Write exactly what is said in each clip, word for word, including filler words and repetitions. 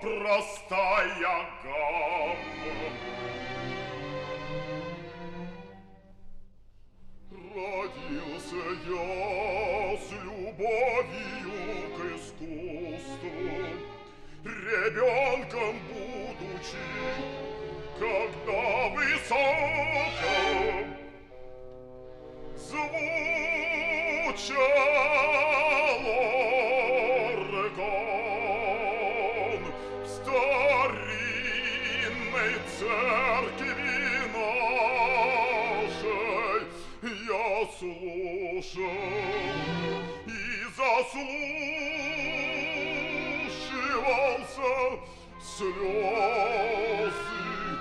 простая гамма. Родился я с любовью к искусству, ребенком будучи, когда высоком звучал орган в старинной церкви нашей. Я слушал и заслушивался слезы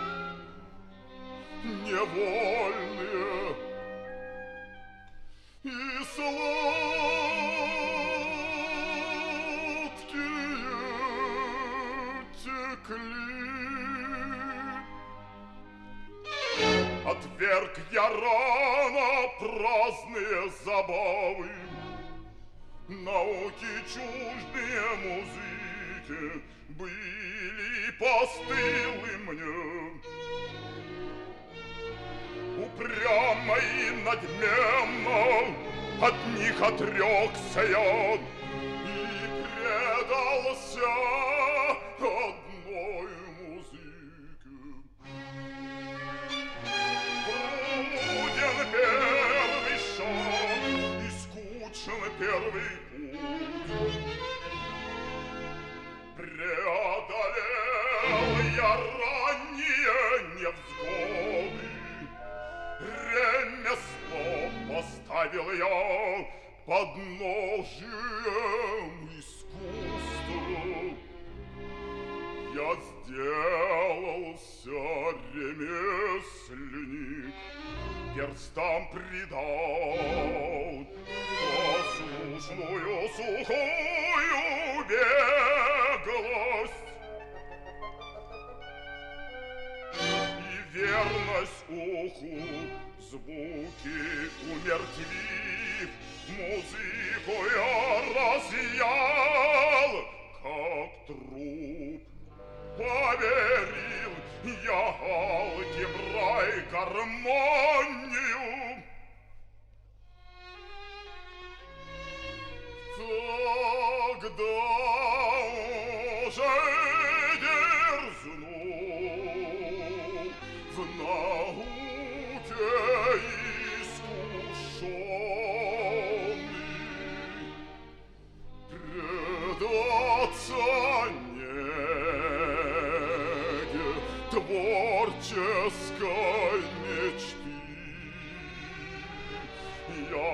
невольные и сладкие текли. Отверг я рано праздные забавы, науки чуждые музыки были постылы мне. Упрямо и надменно от них отрекся я и предался одной музыке. Труден первый шаг и скучен первый путь. Преодолел я ранние невзгоды, ремесло поставил я подножием искусству. Я сделался ремесленник, перстам придал послушную сухую беглость и верность уху. Звуки умертвив, музыку я разъял, как труп. Поверил я алгебра и гармонию. Тогда уже дерзнул в науке искушенный, предаться неге творческой мечты. Я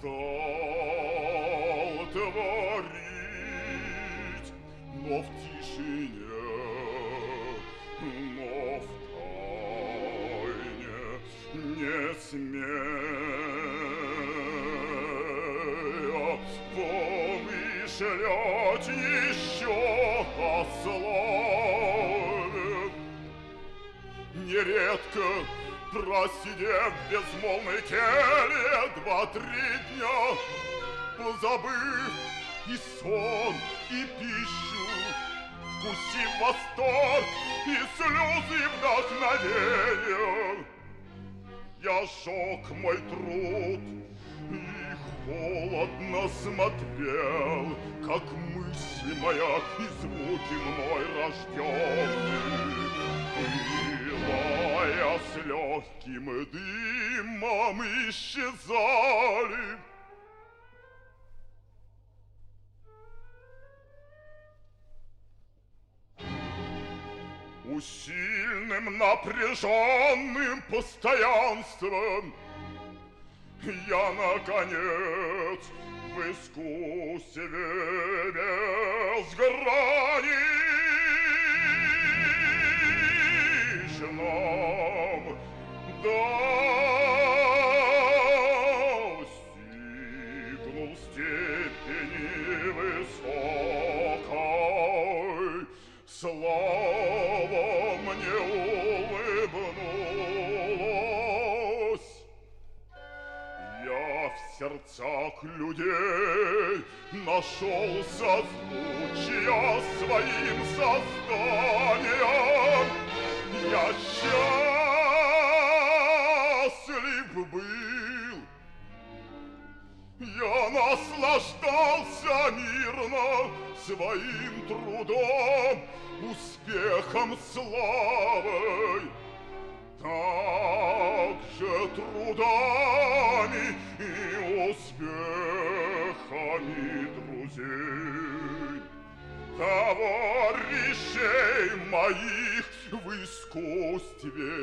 стал творить, но в тишине, но в тайне, не смея помышлять еще о славе. Нередко, просидев в безмолвной келье два-три дня, позабыв и сон, и пищу, вкусив восторг и слезы вдохновения, я сжег мой труд и холодно смотрел, как мысль моя и звуки мной рожденные, пылая с легким дымом, исчезали. Усильным напряженным постоянством я, наконец, в искусстве безграничном достигнул степени высокой. Слава мне улыбнулась. Я в сердцах людей нашел созвучия своим созданием. Я счастлив был, я наслаждался мирно своим трудом, успехом, славой, также трудами и успехами друзей, товарищей моих в искусстве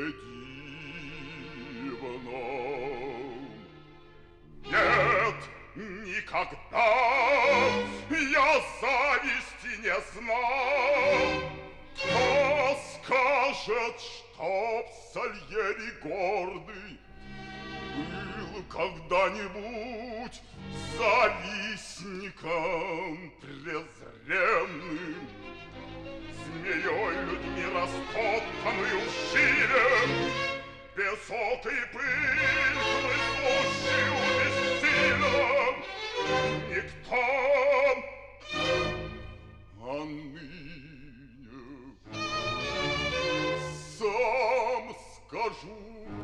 дивном. Нет, никогда я зависти не знал. Кто скажет, чтоб Сальери гордый был когда-нибудь завистником презренным, змеей людьми растоптанную ширем, песок и пыль хлыстущую бессильно. Никто, а ныне сам скажу,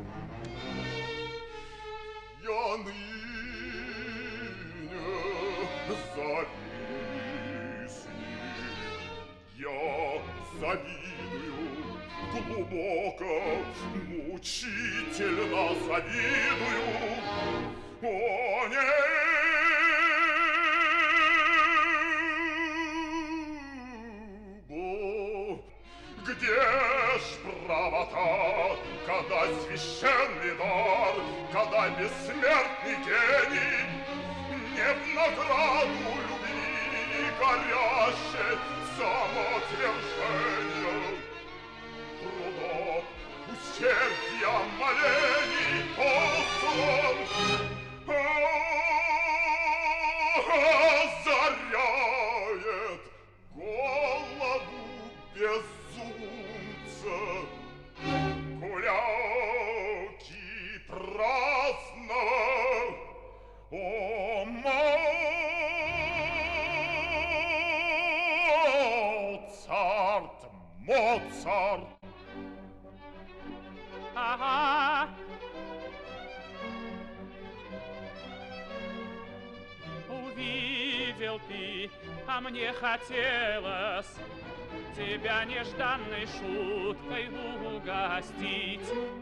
я ныне завистник, я завидую, глубоко, мучительно завидую. О, небо, где ж правота, когда священный дар, когда бессмертный гений не в награду любви горящей самоотвержения, трудов, усердия, молений послан, озаряет голову безумца, гуляки праздного. О, Моцарт, Моцарт! Ага. Увидел ты, а мне хотелось тебя нежданной шуткой угостить.